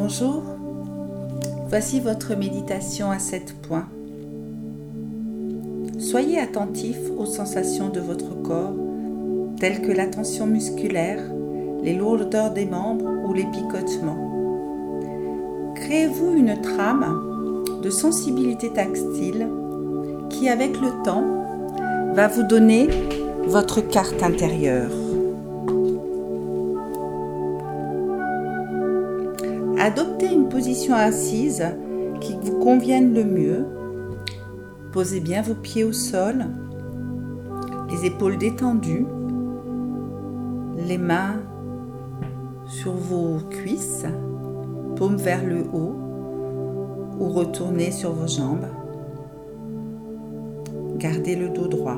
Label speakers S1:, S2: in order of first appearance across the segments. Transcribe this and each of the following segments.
S1: Bonjour, voici votre méditation à 7 points. Soyez attentif aux sensations de votre corps, telles que la tension musculaire, les lourdeurs des membres ou les picotements. Créez-vous une trame de sensibilité tactile qui, avec le temps, va vous donner votre carte intérieure. Adoptez une position assise qui vous convienne le mieux. Posez bien vos pieds au sol, les épaules détendues, les mains sur vos cuisses, paumes vers le haut ou retournez sur vos jambes. Gardez le dos droit.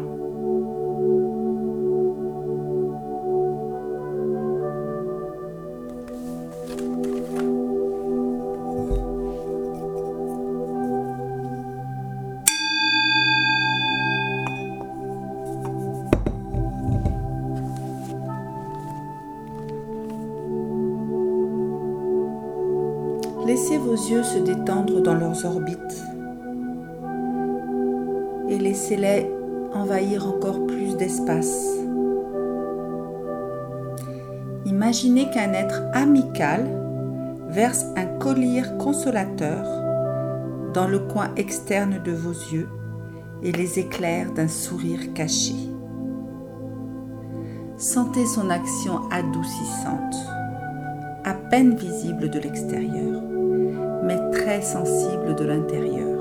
S1: Laissez vos yeux se détendre dans leurs orbites et laissez-les envahir encore plus d'espace. Imaginez qu'un être amical verse un collier consolateur dans le coin externe de vos yeux et les éclaire d'un sourire caché. Sentez son action adoucissante, à peine visible de l'extérieur, mais très sensible de l'intérieur.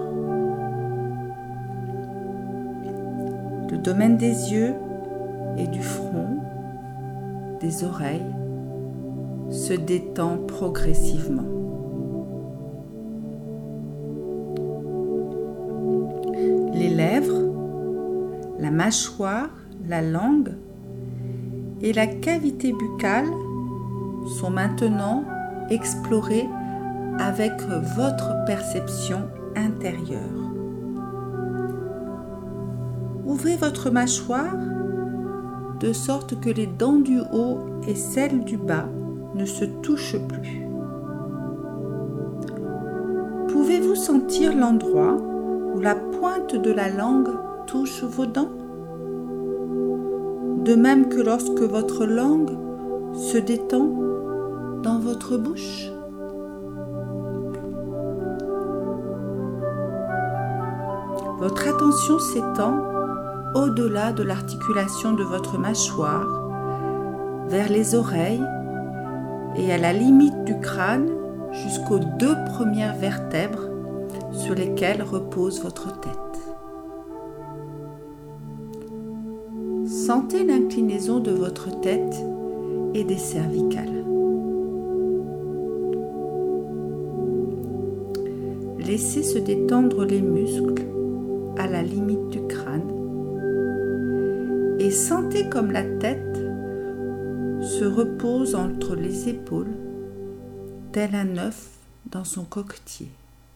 S1: Le domaine des yeux et du front, des oreilles, se détend progressivement. Les lèvres, la mâchoire, la langue et la cavité buccale sont maintenant explorées avec votre perception intérieure. Ouvrez votre mâchoire de sorte que les dents du haut et celles du bas ne se touchent plus. Pouvez-vous sentir l'endroit où la pointe de la langue touche vos dents? De même que lorsque votre langue se détend dans votre bouche. Votre attention s'étend au-delà de l'articulation de votre mâchoire, vers les oreilles et à la limite du crâne jusqu'aux 2 premières vertèbres sur lesquelles repose votre tête. Sentez l'inclinaison de votre tête et des cervicales. Laissez se détendre les muscles à la limite du crâne et sentez comme la tête se repose entre les épaules tel un œuf dans son coquetier.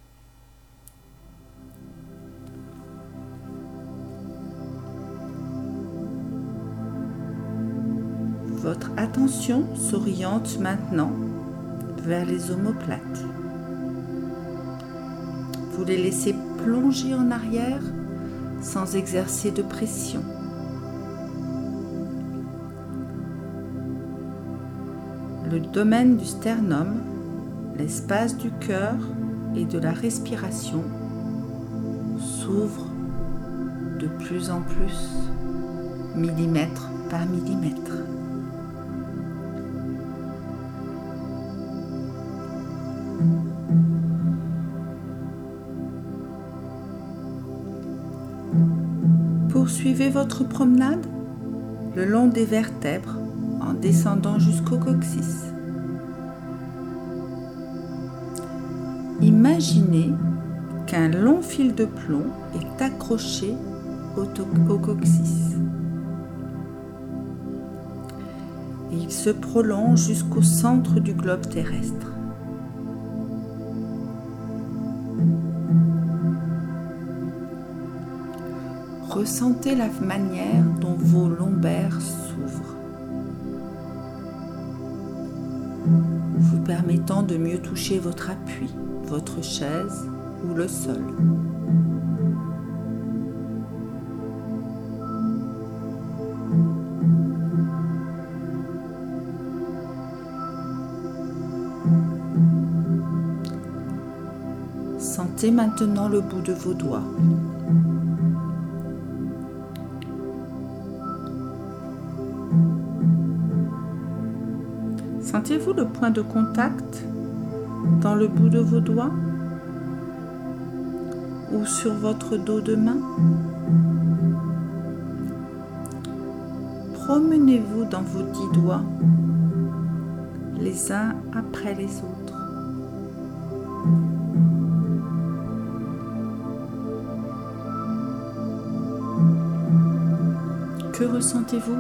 S1: Votre attention s'oriente maintenant vers les omoplates. Vous les laissez plonger en arrière sans exercer de pression. Le domaine du sternum, l'espace du cœur et de la respiration s'ouvre de plus en plus, millimètre par millimètre. Poursuivez votre promenade le long des vertèbres en descendant jusqu'au coccyx. Imaginez qu'un long fil de plomb est accroché au coccyx. Et il se prolonge jusqu'au centre du globe terrestre. Ressentez la manière dont vos lombaires s'ouvrent. vous permettant de mieux toucher votre appui, votre chaise ou le sol. Sentez maintenant le bout de vos doigts. Sentez-vous le point de contact dans le bout de vos doigts ou sur votre dos de main? Promenez-vous dans vos 10 doigts, les uns après les autres. Que ressentez-vous?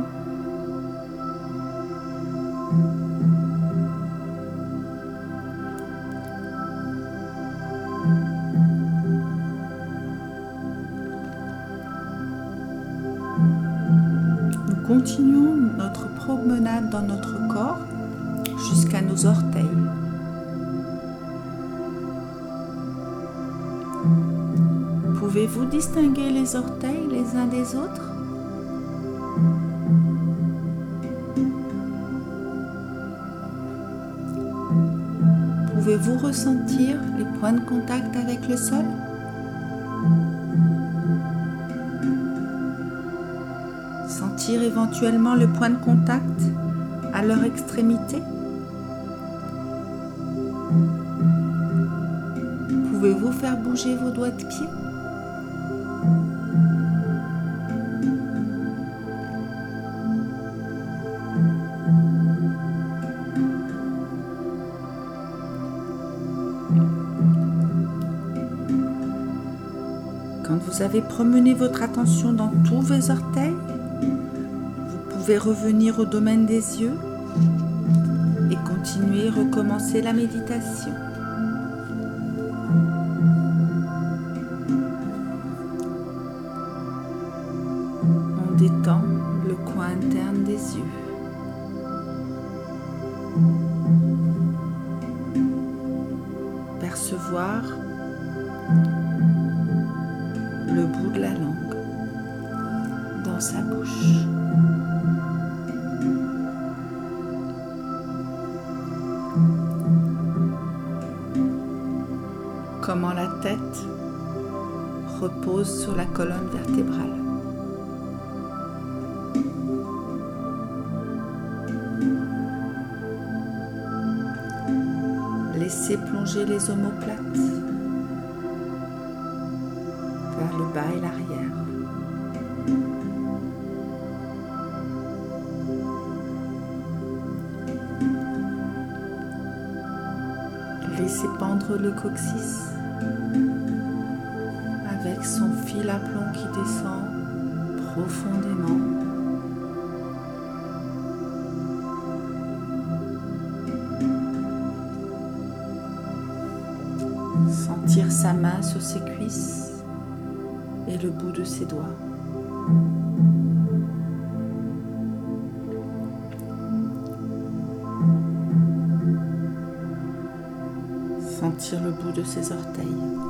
S1: Nous continuons notre promenade dans notre corps jusqu'à nos orteils. Pouvez-vous distinguer les orteils les uns des autres? Pouvez-vous ressentir les points de contact avec le sol? Sentir éventuellement le point de contact à leur extrémité? Pouvez-vous faire bouger vos doigts de pied? Quand vous avez promené votre attention dans tous vos orteils, vous pouvez revenir au domaine des yeux et continuer, recommencer la méditation. On détend le coin interne des yeux. Percevoir le bout de la langue dans sa bouche. Comment la tête repose sur la colonne vertébrale. Laissez plonger les omoplates vers le bas et l'arrière. Laissez pendre le coccyx avec son fil à plomb qui descend profondément. Sentir sa main sur ses cuisses et le bout de ses doigts. Sentir le bout de ses orteils.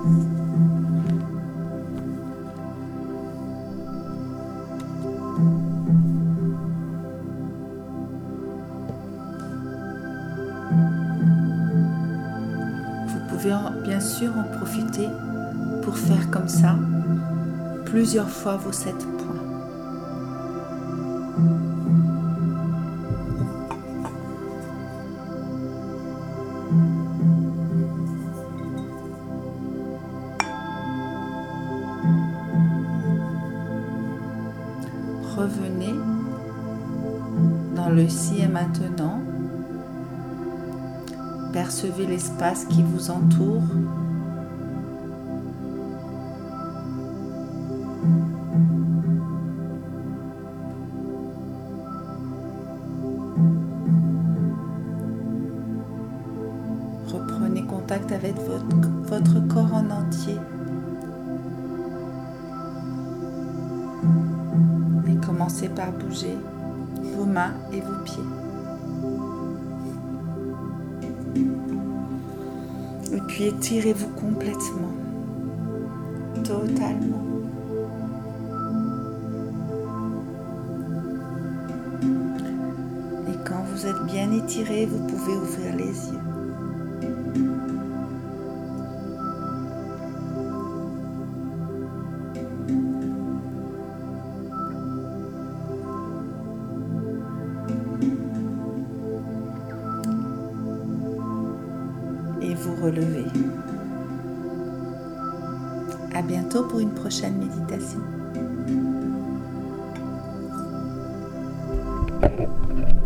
S1: Vous pouvez bien sûr en profiter pour faire comme ça plusieurs fois vos 7 points. Revenez dans le ici et maintenant. Percevez l'espace qui vous entoure. Reprenez contact avec votre corps en entier. Et commencez par bouger vos mains et vos pieds. Puis étirez-vous complètement, totalement. Et quand vous êtes bien étiré, vous pouvez ouvrir les yeux. Et vous relevez. À bientôt pour une prochaine méditation.